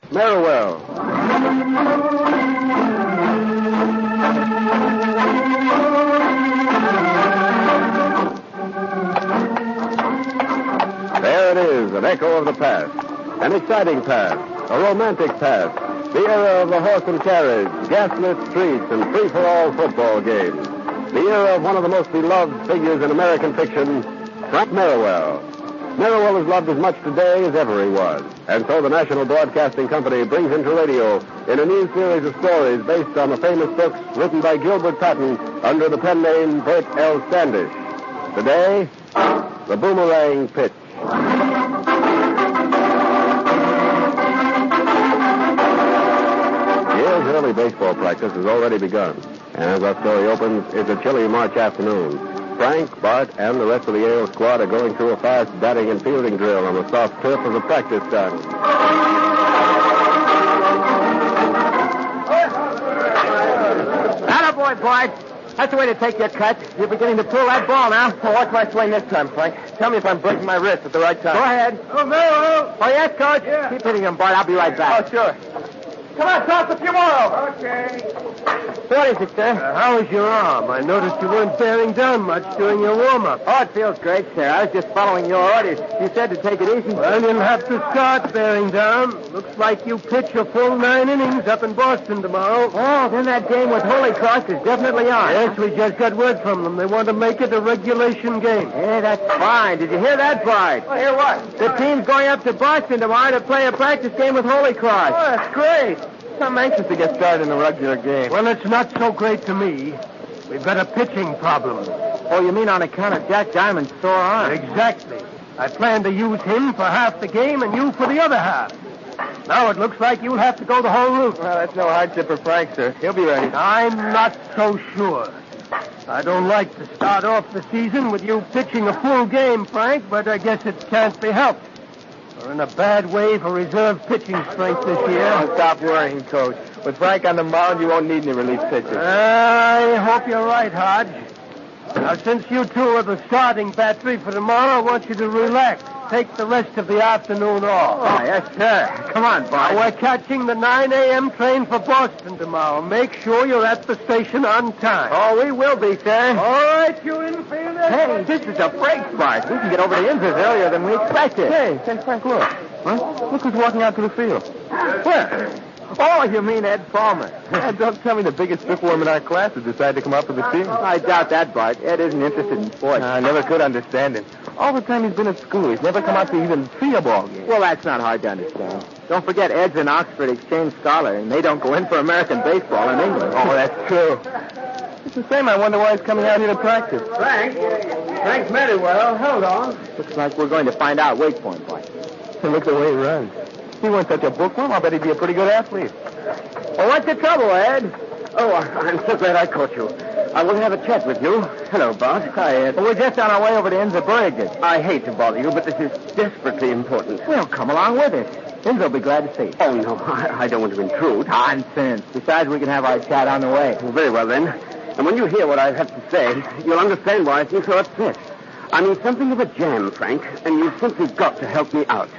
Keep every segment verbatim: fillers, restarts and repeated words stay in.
Merriwell. There it is, an echo of the past. An exciting past. A romantic past. The era of the horse and carriage, gaslit streets, and free-for-all football games. The era of one of the most beloved figures in American fiction, Frank Merriwell. Merriwell is loved as much today as ever he was. And so the National Broadcasting Company brings him to radio in a new series of stories based on the famous books written by Gilbert Patton under the pen name Bert L. Standish. Today, The Boomerang Pitch. Yale's early baseball practice has already begun. And as our story opens, it's a chilly March afternoon. Frank, Bart, and the rest of the Yale squad are going through a fast batting and fielding drill on the soft turf of the practice stand. Attaboy, Bart. That's the way to take your cut. You're beginning to pull that ball now. Well, watch my swing this time, Frank. Tell me if I'm breaking my wrist at the right time. Go ahead. Oh, no. Oh, yes, Coach? Yeah. Keep hitting him, Bart. I'll be right back. Oh, sure. Come on, toss a few more. Okay. What is it, sir? Uh, how is your arm? I noticed you weren't bearing down much during your warm-up. Oh, it feels great, sir. I was just following your orders. You said to take it easy. Well, you'll have to start bearing down. Looks like you pitch a full nine innings up in Boston tomorrow. Oh, then that game with Holy Cross is definitely on. Yes, we just got word from them. They want to make it a regulation game. Yeah, that's fine. Did you hear that, Bart? Oh, hear what? The team's going up to Boston tomorrow to play a practice game with Holy Cross. Oh, that's great. I'm anxious to get started in the regular game. Well, it's not so great to me. We've got a pitching problem. Oh, you mean on account of Jack Diamond's sore arm? Exactly. I plan to use him for half the game and you for the other half. Now it looks like you'll have to go the whole route. Well, that's no hardship for Frank, sir. He'll be ready. I'm not so sure. I don't like to start off the season with you pitching a full game, Frank, but I guess it can't be helped. We're in a bad way for reserve pitching strength this year. Oh, stop worrying, Coach. With Frank on the mound, you won't need any relief pitchers. I hope you're right, Hodge. Now, since you two are the starting battery for tomorrow, I want you to relax. Take the rest of the afternoon off. Oh, yes, sir. Come on, Bart. Now, we're catching the nine a.m. train for Boston tomorrow. Make sure you're at the station on time. Oh, we will be, sir. All right, you infielders. Hey, this is a break, Bart. We can get over to Innsbruck earlier than we expected. Hey, say, Frank, look. Huh? Look who's walking out to the field. Where? Oh, you mean Ed Palmer. Don't tell me the biggest bookworm in our class has decided to come out for the team. I doubt that, Bart. Ed isn't interested in sports. I never could understand him. All the time he's been at school, he's never come out to even see a ball game. Well, that's not hard to understand. Don't forget, Ed's an Oxford Exchange scholar, and they don't go in for American baseball in England. Oh, that's true. It's the same. I wonder why he's coming out here to practice. Frank? Frank's very well. Hold on. Looks like we're going to find out. Wait for him, Bart. Look the way he runs. If he weren't such a bookworm, I bet he'd be a pretty good athlete. Well, what's the trouble, Ed? Oh, I'm so glad I caught you. I want to have a chat with you. Hello, Bart. Hi, Ed. Well, we're just on our way over to Innsbruck. I hate to bother you, but this is desperately important. Well, come along with us. Innsbruck will be glad to see you. Oh, no, I, I don't want to intrude. Nonsense. Besides, we can have our chat on the way. Well, very well, then. And when you hear what I have to say, you'll understand why I seem so upset. I'm in something of a jam, Frank, and you've simply got to help me out.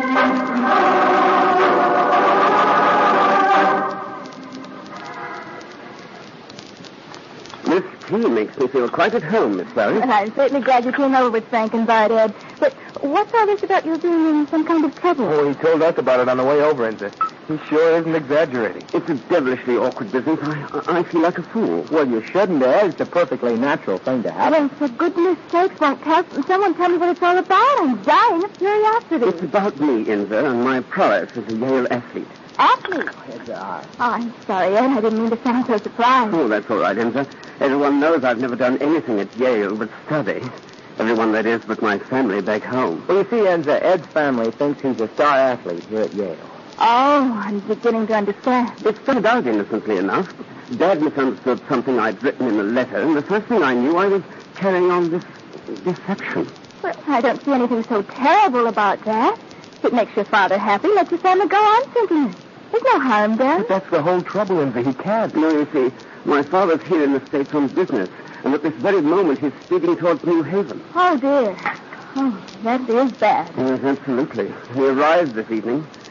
This tea makes me feel quite at home, Miss Barry. Well, I'm certainly glad you came over with Frank and Bart, Ed. But what's all this about you being in some kind of trouble? Oh, he told us about it on the way over, and he sure isn't exaggerating. It's a devilishly awkward business. I, I feel like a fool. Well, you shouldn't, Ed. It's a perfectly natural thing to happen. Well, for goodness sakes, won't tell someone tell me what it's all about? I'm dying of curiosity. It's about me, Inza, and my prowess as a Yale athlete. Athlete? Yes, uh, Oh, I'm sorry, Ed. I didn't mean to sound so surprised. Oh, that's all right, Inza. Everyone knows I've never done anything at Yale but study. Everyone, that is, but my family back home. Well, you see, Enza, Ed's family thinks he's a star athlete here at Yale. Oh, I'm beginning to understand. It started out innocently enough. Dad misunderstood something I'd written in a letter, and the first thing I knew, I was carrying on this deception. Well, I don't see anything so terrible about that. If it makes your father happy, let your family go on simply. There's no harm done. But that's the whole trouble, Inza. He can't. No, you see, my father's here in the States on business, and at this very moment he's speeding towards New Haven. Oh, dear. Oh, that is bad. Yes, absolutely. He arrives this evening.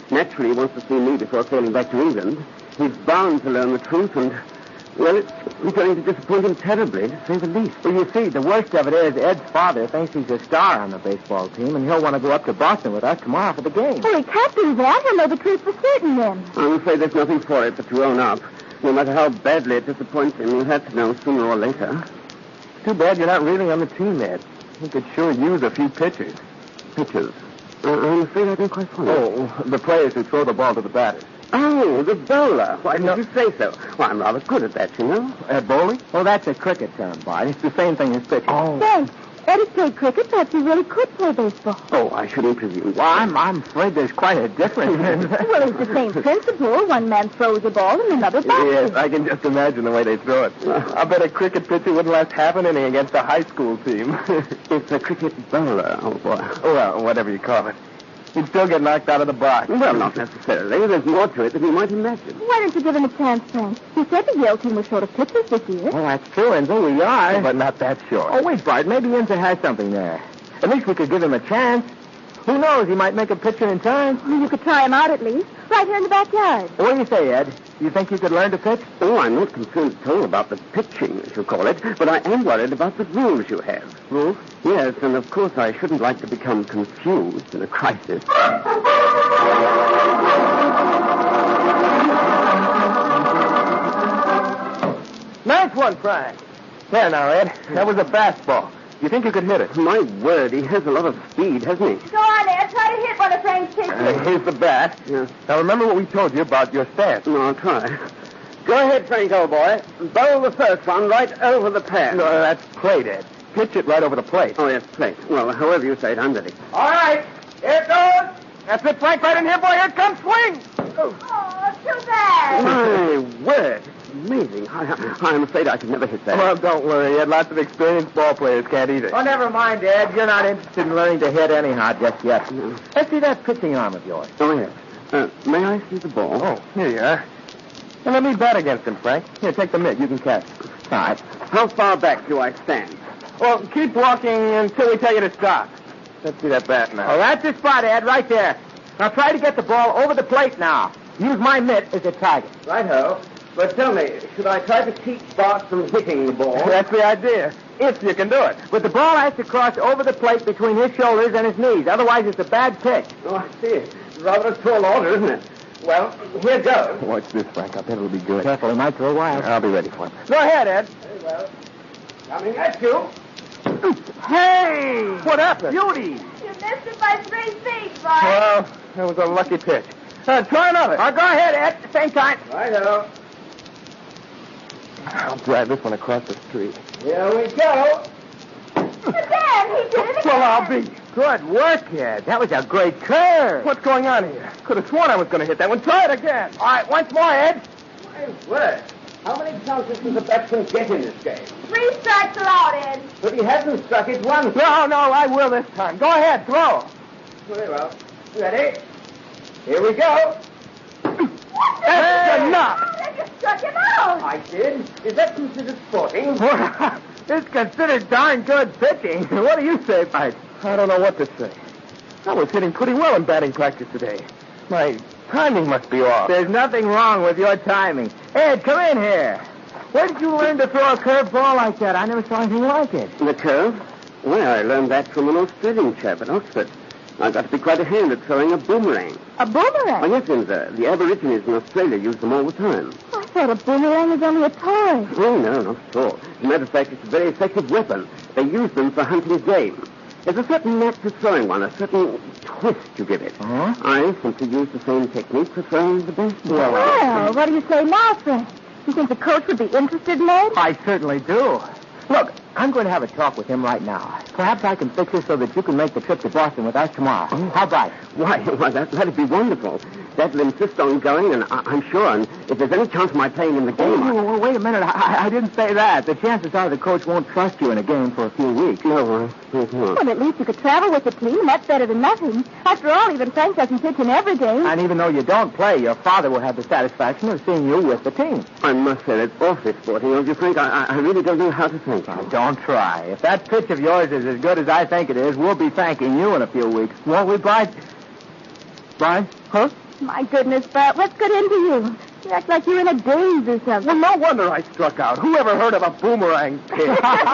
Naturally, he wants to see me before sailing back to England. He's bound to learn the truth, and, well, it's going to disappoint him terribly, to say the least. Well, you see, the worst of it is Ed's father thinks he's a star on the baseball team, and he'll want to go up to Boston with us tomorrow for the game. Well, he can't do that. He'll know the truth for certain then. I'm afraid there's nothing for it but to own up. No matter how badly it disappoints him, he'll have to know sooner or later. Too bad you're not really on the team, Ed. We could sure use a few pitchers. Pitchers? Uh, I'm afraid I don't quite follow. Oh, the players who throw the ball to the batters. Oh, the bowler. Why didn't No. you say so? Well, I'm rather good at that, you know. Ed Bowling? Oh, that's a cricket term, Bart. It's the same thing as pitching. Oh. Thanks. Ed has played cricket. Perhaps he really could play baseball. Oh, I shouldn't presume. Well, I'm, I'm afraid there's quite a difference. Well, it's the same principle. One man throws a ball and another bats Yes, it. I can just imagine the way they throw it. I bet a cricket pitcher wouldn't last half an inning against a high school team. It's a cricket bowler, oh, boy. Well, whatever you call it. He'd still get knocked out of the box. Well, not necessarily. There's more to it than you might imagine. Why don't you give him a chance, Frank? You said the Yale team was short of pitchers this year. Oh, that's true, and so we are. But not that short. Oh, wait, Bart. Maybe Inza has something there. At least we could give him a chance. Who knows? He might make a picture in time. Well, you could try him out at least. Right here in the backyard. What do you say, Ed? Do you think you could learn to pitch? Oh, I'm not concerned at all about the pitching, as you call it, but I am worried about the rules you have. Rules? Yes, and of course I shouldn't like to become confused in a crisis. Nice one, Frank. There now, Ed. That was a fastball. You think you could hit it? My word, he has a lot of speed, hasn't he? Go on, Ed. Try to hit one of Frank's pitches. Uh, here's the bat. Yeah. Now, remember what we told you about your stance. No, I'll try. Go ahead, Frank, old boy. Bowl the first one right over the pad. No, that's plate, Ed. Pitch it right over the plate. Oh, yes, plate. Well, however you say it, I'm ready. All right. Here it goes. That's it, Frank. Right in here, boy. Here it comes. Swing. Oh, too bad. My word. Amazing. I, I'm afraid I could never hit that. Well, don't worry, Ed. Lots of experienced ball players can't either. Oh, never mind, Ed. You're not interested in learning to hit anyhow just yet. No. Let's see that pitching arm of yours. Oh, yes. Uh, may I see the ball? Oh, here you are. Now, let me bat against him, Frank. Here, take the mitt. You can catch. All right. How far back do I stand? Well, keep walking until we tell you to stop. Let's see that bat now. Oh, that's the spot, Ed, right there. Now try to get the ball over the plate now. Use my mitt as a target. Righto. But tell me, should I try to teach Bart from hitting the ball? That's the idea. If you can do it. But the ball has to cross over the plate between his shoulders and his knees. Otherwise, it's a bad pitch. Oh, I see. It's rather a tall order, isn't it? Well, here goes. Watch this, Frank. I bet it'll be good. Careful, he might throw wild. I'll be ready for it. Go ahead, Ed. Very well. Coming at you. Hey! What happened? Beauty! You missed it by three feet, Bart. Well, that was a lucky pitch. Uh, try another. Oh, go ahead, Ed. Same time. Righto. I'll drive this one across the street. Here we go. Again, he did it again. Well, I'll be. Good work, Ed. That was a great curve. What's going on here? Could have sworn I was going to hit that one. Try it again. All right, once more, Ed. My word. How many chances does the batsman get in this game? Three strikes allowed, Ed. But he hasn't struck it once. No, no, I will this time. Go ahead, throw. Very well. Ready? Here we go. That's enough. Oh, they just struck him out. I did. Is that considered sporting? It's considered darn good pitching. What do you say, Mike? I don't know what to say. I was hitting pretty well in batting practice today. My timing must be off. There's nothing wrong with your timing. Ed, come in here. Where did you learn to throw a curved ball like that? I never saw anything like it. The curve? Well, I learned that from an Australian chap at Oxford. I got to be quite a hand at throwing a boomerang. A boomerang? Oh, yes, Inza. The Aborigines in Australia use them all the time. I thought a boomerang was only a toy. Oh, no, not at all. As a matter of fact, it's a very effective weapon. They use them for hunting game. There's a certain knack to throwing one, a certain twist you give it. Huh? I simply use the same technique for throwing the baseball. Well, what do you say now, Frank? You think the coach would be interested in it? I certainly do. Look, I'm going to have a talk with him right now. Perhaps I can fix it so that you can make the trip to Boston with us tomorrow. How about it? Why, why that, that'd be wonderful. Dad'll insist on going, and I, I'm sure, and if there's any chance of my playing in the game... Oh, oh, wait a minute. I, I didn't say that. The chances are the coach won't trust you in a game for a few weeks. No, I think not. Well, at least you could travel with the team. That's better than nothing. After all, even Frank doesn't pitch in every game. And even though you don't play, your father will have the satisfaction of seeing you with the team. I must say that's awfully sporting of you, Frank. I, I really don't know how to thank you. Now, don't try. If that pitch of yours is as good as I think it is, we'll be thanking you in a few weeks. Won't we, Blythe? Blythe? Huh? My goodness, Bart, what's got into you? You act like you're in a daze or something. Well, no wonder I struck out. Who ever heard of a boomerang kick?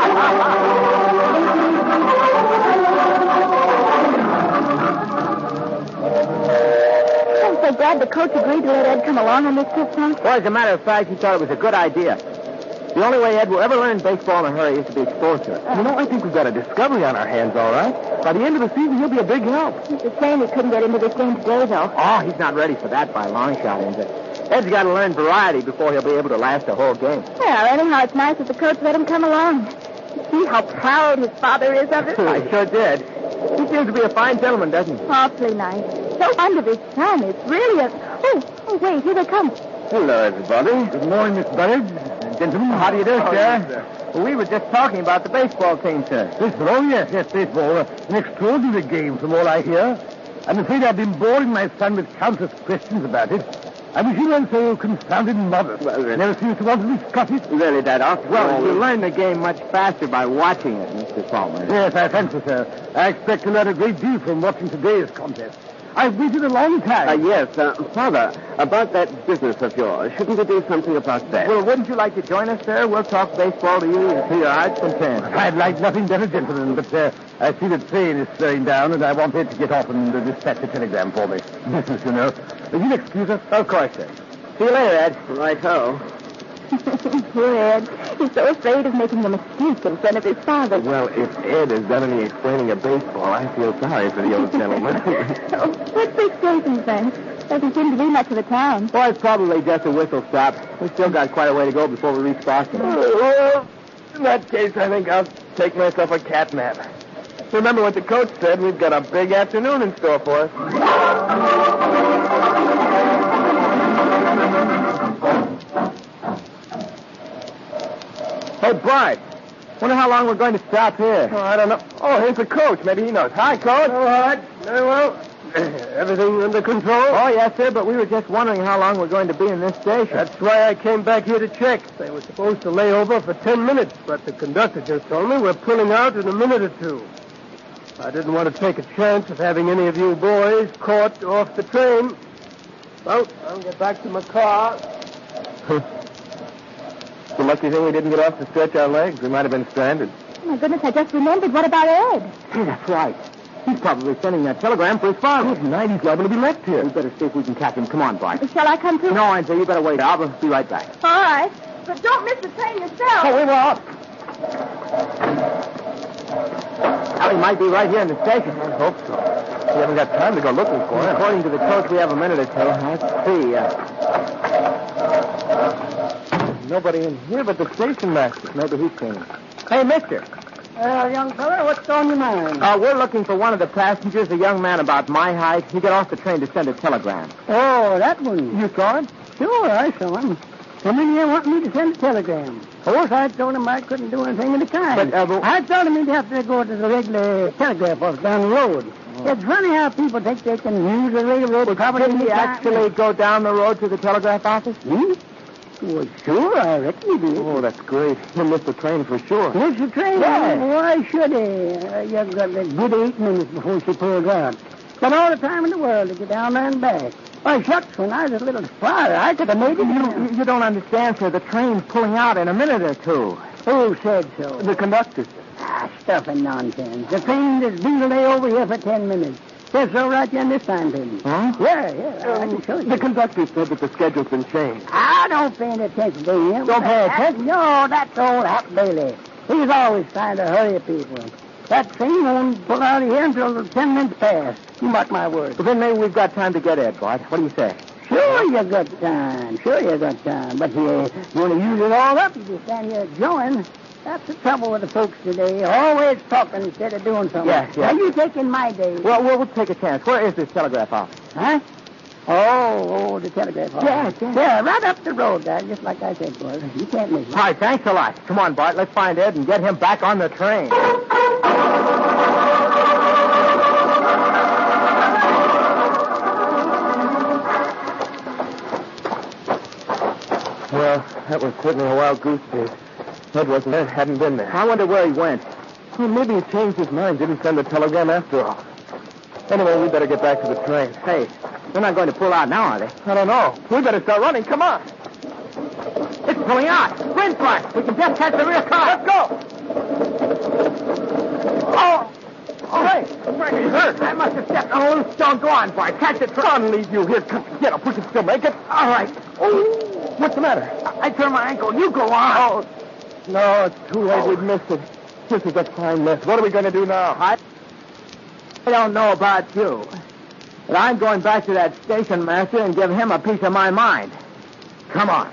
I'm so glad the coach agreed to let Ed come along on this trip, Frank. Well, as a matter of fact, he thought it was a good idea. The only way Ed will ever learn baseball in a hurry is to be exposed to it. You know, I think we've got a discovery on our hands, all right. By the end of the season, he'll be a big help. It's a shame he couldn't get into this game today, though. Oh, he's not ready for that by a long shot, is it? Ed's got to learn variety before he'll be able to last a whole game. Well, anyhow, it's nice that the coach let him come along. See how proud his father is of him? I sure did. He seems to be a fine gentleman, doesn't he? Awfully nice. So fond of his son. It's really a... Oh, oh, wait, here they come. Hello, everybody. Good morning, Miss Buzzards. Gentlemen. How do you do, Oh, sir? yes, sir. Well, we were just talking about the baseball team, sir. Baseball? Oh, yes, yes, baseball. Uh, an extraordinary game from all I hear. I'm afraid I've been boring my son with countless questions about it. I wish he weren't so confounded modest. Well, then- Never seems to want to discuss it. Really, Dad, after Well, all... you learn the game much faster by watching it, Mister Palmer. Yes, I fancy, sir. I expect to learn a great deal from watching today's contest. I've waited a long time. Uh, yes, uh, Father, about that business of yours, shouldn't we do something about that? Well, wouldn't you like to join us, sir? We'll talk baseball to you to your heart's content. I'd like nothing better, gentlemen, but uh, I see the train is slowing down, and I want Ed to get off and uh, dispatch a telegram for me. Business, you know. Will you excuse us? Of course, sir. See you later, Ed. Right-ho. Poor Ed. He's so afraid of making a mistake in front of his father. Well, if Ed has done any explaining of baseball, I feel sorry for the old gentleman. Oh, what's the station, Frank? Doesn't seem to be much of a town. Well, it's probably just a whistle stop. We've still got quite a way to go before we reach Boston. Well, in that case, I think I'll take myself a cat nap. Remember what the coach said. We've got a big afternoon in store for us. Hey, Bart. Wonder how long we're going to stop here. Oh, I don't know. Oh, here's the coach. Maybe he knows. Hi, coach. All right. Very well. Everything under control? Oh, yes, sir, but we were just wondering how long we're going to be in this station. That's why I came back here to check. They were supposed to lay over for ten minutes, but the conductor just told me we're pulling out in a minute or two. I didn't want to take a chance of having any of you boys caught off the train. Well, I'll get back to my car. The lucky thing we didn't get off to stretch our legs. We might have been stranded. Oh, my goodness, I just remembered. What about Ed? Hey, that's right. He's probably sending that telegram for his father. Good night. He's liable to be left here. We better see if we can catch him. Come on, Bart. Shall I come too? No, Ansel, you better wait. I'll be right back. All right. But don't miss the train yourself. Oh, we will. Well, he might be right here in the station. I hope so. We haven't got time to go looking for him. According to the coach, we have a minute or two. Let's see. Uh, Nobody in here but the station master. maybe he's seen him. Hey, mister. Well, young fella, what's on your mind? Uh, we're looking for one of the passengers, a young man about my height. He got off the train to send a telegram. Oh, that one. You saw it? Sure, I saw him. Come in here wanting me to send a telegram. Of course, I told him I couldn't do anything of the kind. But, uh, but- I told him he'd have to go to the regular telegraph office down the road. Oh. It's funny how people think they can use the railroad property. Did he actually go down the road to the telegraph office? Hmm? Well, sure, I reckon he did. Oh, that's great. He missed the train for sure. Missed the train? Yeah. Why should he? Uh, you've got a good eight minutes before she pulled out. Got all the time in the world to get down there and back. Why, shucks, when I was a little flyer, I could have made it. You, you don't understand, sir. The train's pulling out in a minute or two. Who said so? The conductor. Ah, stuff and nonsense. The train has been to lay over here for ten minutes. Says so right here in this time table. Huh? Yeah, yeah, I can show you. The conductor said that the schedule's been changed. I don't pay any attention to him. Don't pay That- attention? No, that's old Hap Bailey. He's always trying to hurry people. That train won't pull out of here until ten minutes past. You mark my words. Well, then maybe we've got time to get Ed, Bart. What do you say? Sure you got time. Sure you got time. But you, you want to use it all up, you just stand here join. That's the trouble with the folks today. Always talking instead of doing something. Yes, yes. Now, you taking my day. Well, we'll, we'll take a chance. Where is this telegraph office? Huh? Oh, oh, the telegraph office. Yes, yes. Yeah, right up the road there, just like I said, boy. You can't miss it. All right, thanks a lot. Come on, Bart. Let's find Ed and get him back on the train. Well, that was certainly a wild goose chase. Ed wasn't there, hadn't been there. I wonder where he went. Well, maybe he changed his mind, didn't send the telegram after all. Anyway, we better get back to the train. Hey, They're not going to pull out now, are they? I don't know. We better start running. Come on. It's pulling out. We're in front. We can just catch the rear car. Let's go. Oh. Oh, hey. Frank, he's hurt. I must have stepped on a loose stone. Go on, boy. Catch it. Can't leave you here. Get up. We can still make it. All right. Oh. What's the matter? I, I turned my ankle. You go on. Oh. No, it's too late. We've missed it. This is a time miss. What are we going to do now? I, I don't know about you, but I'm going back to that station master and give him a piece of my mind. Come on.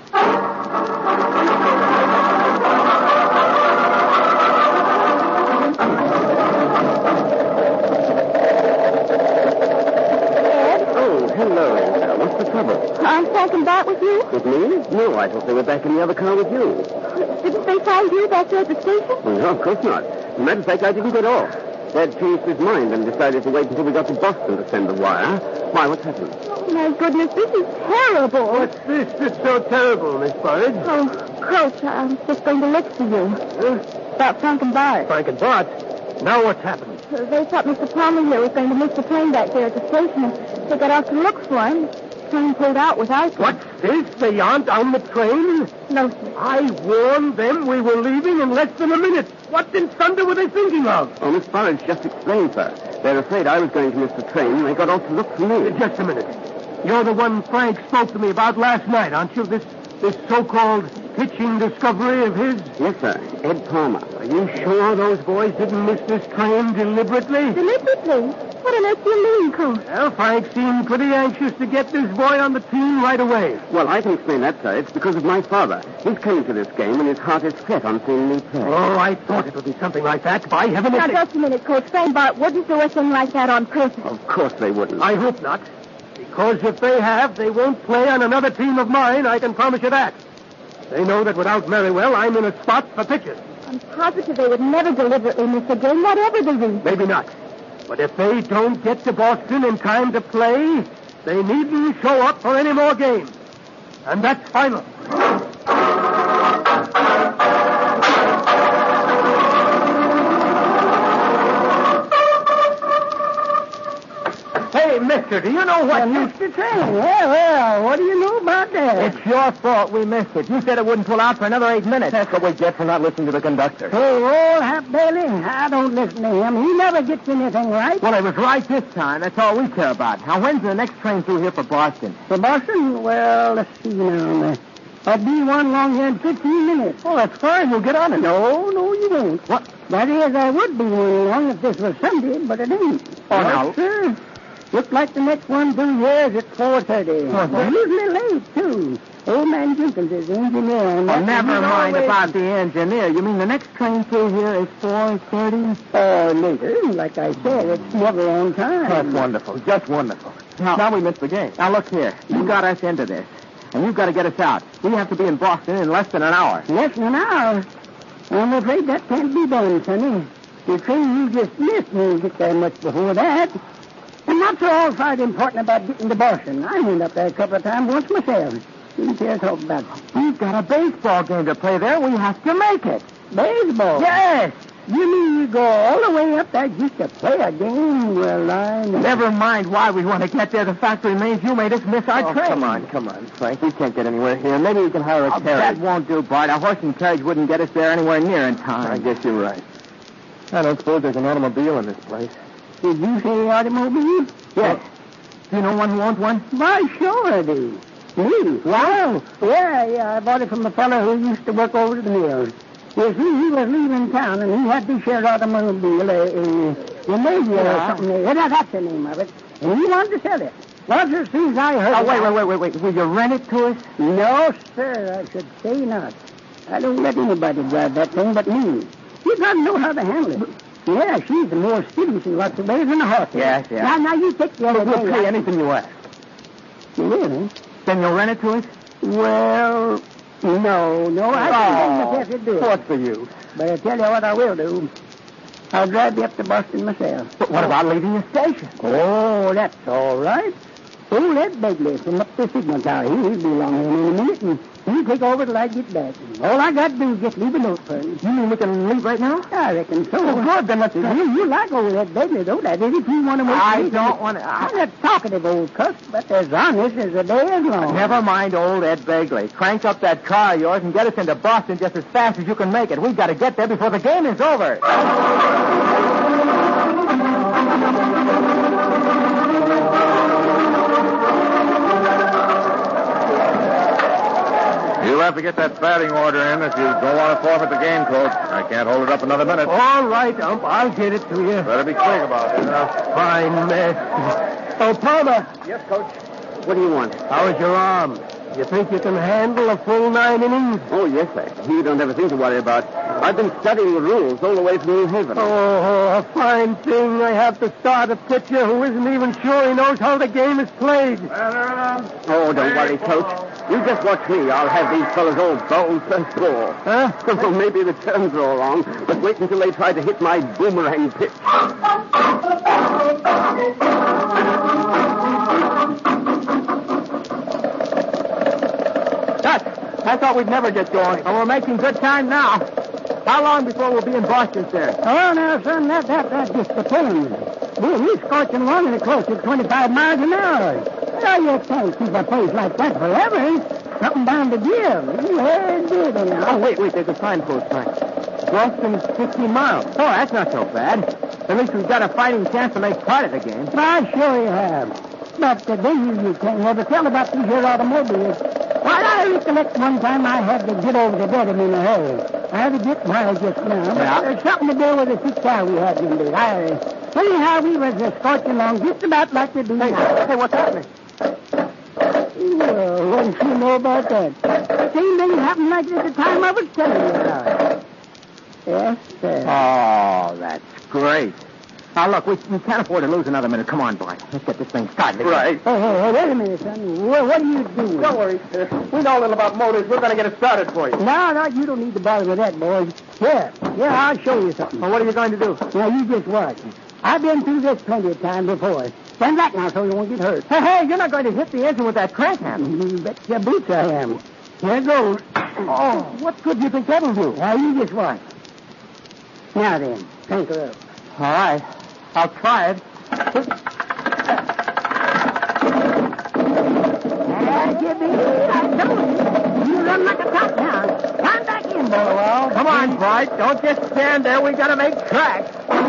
Hello, Angel. What's the trouble? Aren't Frank and Bart with you? With me? No, I thought they were back in the other car with you. Didn't they find you back there at the station? Well, no, of course not. As a matter of fact, I didn't get off. Dad changed his mind and decided to wait until we got to Boston to send the wire. Why, what's happened? Oh, my goodness, this is terrible. What's this that's so terrible, Miss Burridge? Oh, Coach, I'm just going to look for you. Huh? About Frank and Bart. Frank and Bart. Now what's happened? Uh, They thought Mister Palmer here was going to miss the train back there at the station. They got out to look for him. The train pulled out without him. What's this? They aren't on the train? No, sir. I warned them we were leaving in less than a minute. What in thunder were they thinking of? Oh, Miss Burridge just explained, sir. They're afraid I was going to miss the train, and they got off to look for me. Just a minute. You're the one Frank spoke to me about last night, aren't you? This this so-called pitching discovery of his? Yes, sir. Ed Palmer. Are you sure those boys didn't miss this train deliberately? Deliberately? What on earth do you mean, Coach? Well, Frank seemed pretty anxious to get this boy on the team right away. Well, I can explain that, sir. It's because of my father. He's coming to this game, and his heart is set on seeing me play. Oh, I thought it would be something like that. By heaven, Now, it's... just a minute, Coach. Frank and Bart wouldn't do a thing like that on purpose. Of course they wouldn't. I hope not. Because if they have, they won't play on another team of mine, I can promise you that. They know that without Merriwell, I'm in a spot for pitchers. I'm positive they would never deliberately miss a game, whatever the reason. Maybe not. But if they don't get to Boston in time to play, they needn't show up for any more games. And that's final. Hey, mister, do you know what I you... missed the train. Well, well, what do you know about that? It's your fault we missed it. You said it wouldn't pull out for another eight minutes. That's what we get for not listening to the conductor. Hey, old Hap Bailey, I don't listen to him. He never gets anything right. Well, it was right this time. That's all we care about. Now, when's the next train through here for Boston? For Boston? Well, let's see now. I'll be one along here in fifteen minutes. Oh, that's fine. We'll get on it. No, no, you won't. What? That is, I would be one along if this was Sunday, but it ain't. Oh, no, no. sir. Looks like the next one through here is at four thirty. four thirty? Usually late, too. Old man Jenkins is the engineer. And Oh, that- never he's mind always- about the engineer. You mean the next train through here is four thirty? Or later. Like I said, it's never on time. That's wonderful. Just wonderful. Now, now we missed the game. Now, look here. You got us into this, and you've got to get us out. We have to be in Boston in less than an hour. Less than an hour. I'm afraid that can't be done, Sonny. The train you just missed won't get there much before that. And not so all fight important about getting to Boston. I went up there a couple of times once myself. Didn't care to talk about it. We've got a baseball game to play there. We have to make it. Baseball? Yes. You mean you go all the way up there just to play a game? Well, I know. Never mind why we want to get there. The fact remains you made us miss our Oh, train. come on, come on, Frank. We can't get anywhere here. Maybe we can hire a Oh, carriage. that won't do, Bart. A horse and carriage wouldn't get us there anywhere near in time. I guess you're right. I don't suppose there's an automobile in this place. Did you say automobile? Yes. Do you know one who owns one? Why, sure I do. Me? Wow. Yeah, yeah, I bought it from a fellow who used to work over at the mill. You see, he was leaving town, and he had this here automobile, a, a, a Navy or Yeah. something. Yeah, that- that's the name of it. And he wanted to sell it. Well, as soon as I heard Oh, it, wait, I- wait, wait, wait, wait. Will you rent it to us? No, sir, I should say not. I don't let anybody drive that thing but me. You got to know how to handle it. Yeah, she's the more skittish in lots of ways than a horse. is. Yes, yes. Now, now, you take the other We'll day. pay I- anything you ask. Really? Then you'll rent it to us? Well, no, no, I can't Oh, myself to do it. what's the use? But I tell you what I will do. I'll drive you up to Boston myself. But what about leaving the station? Oh, that's all right. Oh, Ed Begley from up the signal tower. He- He'll be along here in a minute, and he you take over till I get back. All I got to do is just leave a note for him. You mean we can leave right now? I reckon so. Oh, good, then let's You, you like old Ed Begley, though. That is, if you want to wait. I don't want to. I'm a talkative old cuss, but as honest as the day is long. Never mind old Ed Begley. Crank up that car of yours and get us into Boston just as fast as you can make it. We've got to get there before the game is over. You'll have to get that batting order in if you don't want to forfeit the game, Coach. I can't hold it up another minute. All right, Ump. I'll get it to you. Better be quick about it. A fine mess. Oh, Palmer. Yes, Coach. What do you want? How is your arm? You think you can handle a full nine innings? Oh, yes, sir. You don't have a thing to worry about. I've been studying the rules all the way from New Haven. Oh, a fine thing. I have to start a pitcher who isn't even sure he knows how the game is played. Oh, don't worry, Coach. You just watch me. I'll have these fellas all bowled first ball. Huh? Well, maybe the terms are all wrong, but wait until they try to hit my boomerang pitch. I thought we'd never get going. And we're making good time now. How long before we'll be in Boston, sir? Oh, now, son, that, that, that just depends. We're, we're scorching along at close to twenty-five miles an hour. Now, you can't keep a pace like that forever. Something bound to give. Yeah, it did, anyhow. Oh, wait, wait, there's a signpost, Frank. Boston's fifteen miles. Oh, that's not so bad. At least we've got a fighting chance to make part of the game. I sure you have. But uh, then you, you can't never tell about these here automobiles. Why, I recollect one time I had to get over to Dedham in a hurry. I had to get miles just now. But Yeah. there's something to do with the sick car we had in there. I, anyhow, we was uh, scorching along just about like we do Hey, now. hey, what's happening? Well, what do you know about that? Same thing happened like at the time I was telling you about it. Yes, sir. Oh, that's great. Now, look, we, we can't afford to lose another minute. Come on, boy. Let's get this thing started. Right. Hey, hey, hey, wait a minute, son. What, what are you doing? Don't worry, sir. We know a little about motors. We're going to get it started for you. No, no, you don't need to bother with that, boy. Here, here, I'll show you something. Well, what are you going to do? Now, you just watch. I've been through this plenty of times before. Stand back now so you won't get hurt. Hey, hey, you're not going to hit the engine with that crank handle. You bet your boots I am. Here goes. Oh, what good do you think that'll do? Now, you just watch. Now then, crank her up. All right. I'll try it. There you be. I told you. You run like a top down. Climb back in, boy. Well, come on, Dwight. Don't just stand there. We've got to make tracks.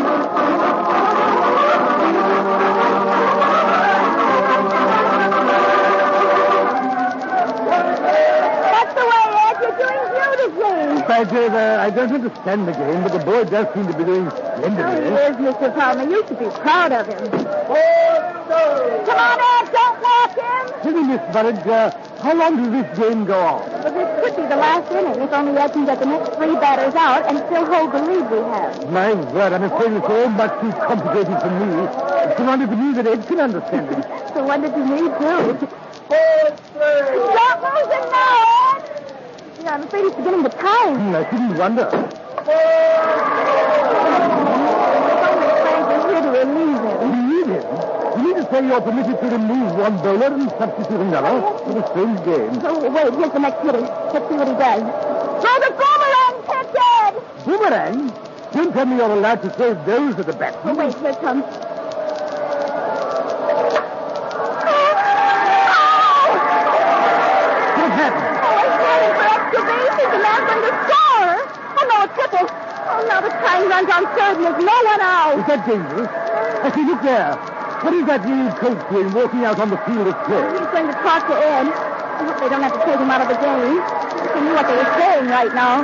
That's the way, Ed. You're doing beautifully. Thank you. Uh, I don't understand the game, but the boy does seem to be doing Oh, he splendidly. is, Mister Palmer. You should be proud of him. Come on, Ed. Don't walk him. Tell me, Miss Burridge, uh, how long does this game go on? But this could be the last inning if only Ed can get the next three batters out and still hold the lead we have. My word, I'm afraid it's all much too complicated for me. It's wonderful to me that Ed can understand it. So what did you need to? Stop losing now, Ed. Yeah, I'm afraid he's beginning to time. Hmm, I shouldn't wonder. Frank is here to relieve him. Relieve him? You need to say you're permitted to remove one bowler and substitute another for the same game. Oh, wait, here's the next hitter. Let's see what he does. Throw the boomerang pitch, Ed! Boomerang? Don't tell me you're allowed to throw those at the Oh, batsman. wait, here it comes. What happened? Oh, he's running for extra bases, and that's going to score. Oh, no, a triple. Oh, now the time runs on third, and there's no one out. Is that dangerous? I see, look there. What is that new coach doing walking out on the field of play? He's going to talk to Ed. I hope they don't have to take him out of the game. If they knew what they were saying right now.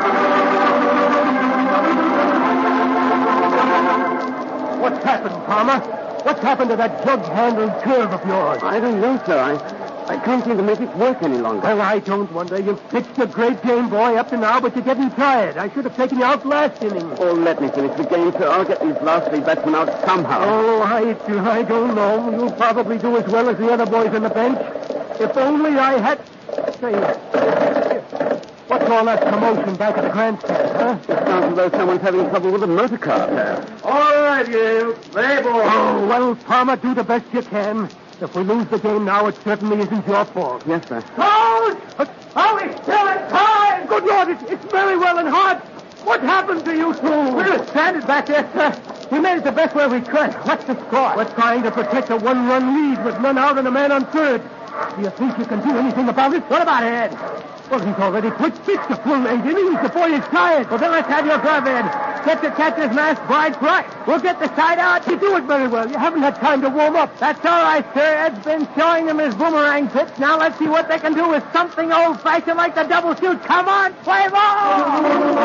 What's happened, Palmer? What's happened to that jug-handled curve of yours? I don't know, sir. I, I can't seem to make it work any longer. Well, I don't wonder. You've pitched a great game, boy, up to now, but you're getting tired. I should have taken you out last inning. Oh, let me finish the game, sir. I'll get these last three batsmen out somehow. Oh, I, I don't know. You'll probably do as well as the other boys on the bench. If only I had... Say, what's all that commotion back at the grandstand, huh? It sounds as though someone's having trouble with a motor car, sir. All right, you. Play ball. Oh, well, Palmer, do the best you can. If we lose the game now, it certainly isn't your fault. Yes, sir. Coach! Are we still in time? Good Lord, it's, it's very well and hard. What happened to you two? We were stranded back there, sir. We made it the best way we could. What's the score? We're trying to protect a one-run lead with none out and a man on third. Do you think you can do anything about it? What about Ed? Well, he's already put six to full eight innings. The boy is tired. Well, then let's have your glove, Ed. Get the catcher's mask bright bright. We'll get the side out. You do it very well. You haven't had time to warm up. That's all right, sir. Ed's been showing them his boomerang pitch. Now let's see what they can do with something old-fashioned like the double shoot. Come on, play ball!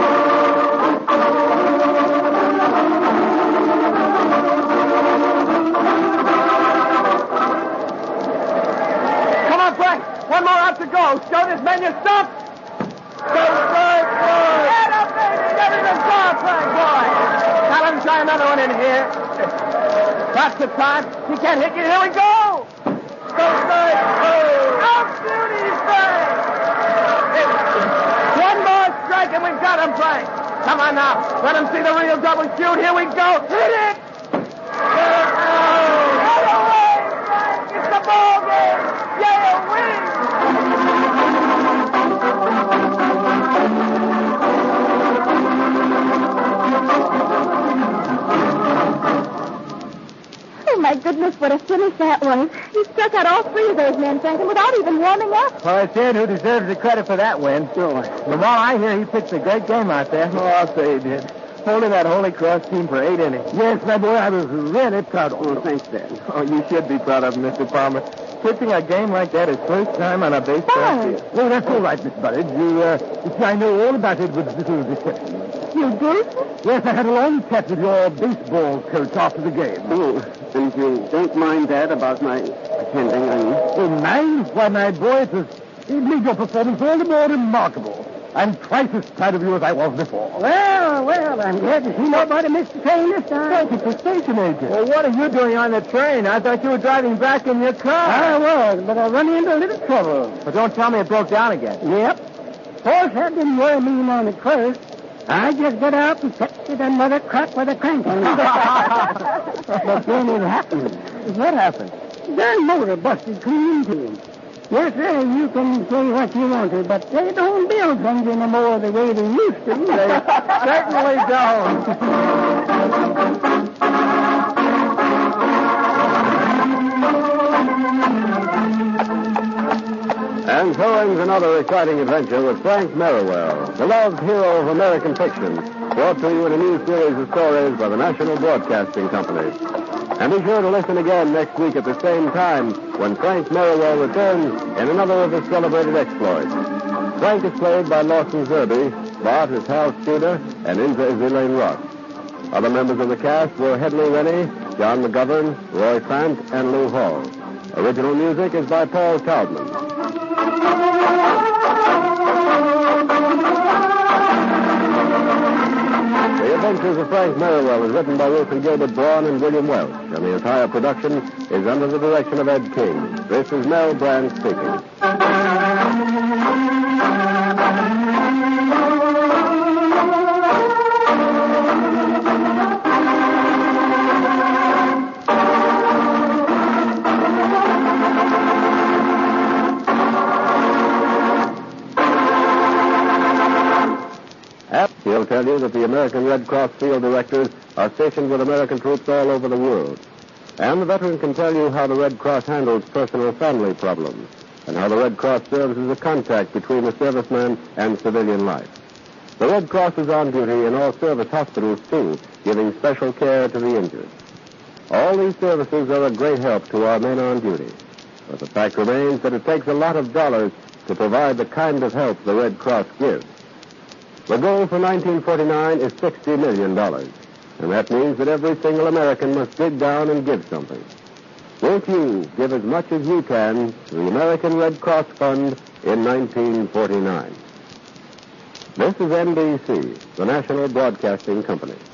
Come on, Frank. One more out to go. Show this man your stuff. Go, Frank, boy. Get up, baby. Get in the score, Frank, boy. Now let him try another one in here. That's the time. He can't hit you. Here we go. Go, Frank. Oh. Out, beauty, Frank. One more strike and we've got him, Frank. Come on now. Let him see the real double shoot. Here we go. Hit it. Get it out. Get away, Frank. It's the ball game. Yale wins. Oh, my goodness, what a finish that was. He struck out all three of those men, Franklin, without even warming up. Well, it's Ed who deserves the credit for that win. Sure. From all I hear, he pitched a great game out there. Oh, I'll say he did. Holding that Holy Cross team for eight innings. Yes, my boy, I was really proud of him. Oh, thanks, Dad. Oh, you should be proud of him, Mister Palmer. Pitching a game like that his first time on a baseball Fine. field. Well, that's all right, Miss Burridge. You, uh, you see, I know all about Edward's little deception. You did? Yes, I had a long chat with your baseball coach after the game. Oh, and you don't mind, Dad, about my attending, I mean? Oh, mind? Why, my boy, it was... It made your performance all the more remarkable. I'm twice as proud of you as I was before. Well, well, I'm glad to see nobody missed the train this time. Thank you for station agent. Well, what are you doing on the train? I thought you were driving back in your car. I was, but I run into a little trouble. But don't tell me it broke down again. Yep. Horse that didn't worry me none at first. I just got out and fetched it another crack with a crank on it. But then it happened. What happened? Their motor busted clean too. Yes, sir, you can say what you want to, but they don't build things anymore the way they used to. They certainly don't. And so ends another exciting adventure with Frank Merriwell, beloved hero of American fiction, brought to you in a new series of stories by the National Broadcasting Company. And be sure to listen again next week at the same time when Frank Merriwell returns in another of his celebrated exploits. Frank is played by Lawson Zerby, Bart is Hal Studer, and Inza is Elaine Ross. Other members of the cast were Hedley Rennie, John McGovern, Roy Fant, and Lou Hall. Original music is by Paul Taubman. The Adventures of Frank Merriwell is written by Wilson Gilbert Braun and William Welch, and the entire production is under the direction of Ed King. This is Mel Brand speaking. He'll tell you that the American Red Cross field directors are stationed with American troops all over the world. And the veteran can tell you how the Red Cross handles personal family problems and how the Red Cross serves as a contact between the serviceman and civilian life. The Red Cross is on duty in all service hospitals, too, giving special care to the injured. All these services are a great help to our men on duty. But the fact remains that it takes a lot of dollars to provide the kind of help the Red Cross gives. The goal for nineteen forty-nine is sixty million dollars, and that means that every single American must dig down and give something. Won't you give as much as you can to the American Red Cross Fund in nineteen forty-nine? This is N B C, the National Broadcasting Company.